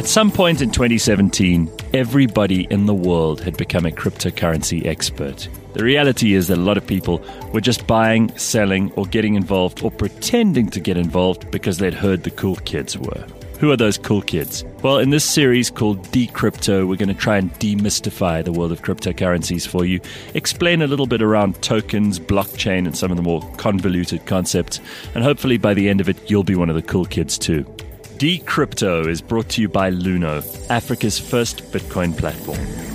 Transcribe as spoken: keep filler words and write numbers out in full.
some point in twenty seventeen, everybody in the world had become a cryptocurrency expert. The reality is that a lot of people were just buying, selling, or getting involved or pretending to get involved because they'd heard the cool kids were. Who are those cool kids? Well, in this series called Decrypto, we're going to try and demystify the world of cryptocurrencies for you, explain a little bit around tokens, blockchain, and some of the more convoluted concepts, and hopefully by the end of it, you'll be one of the cool kids too. Decrypto is brought to you by Luno, Africa's first Bitcoin platform.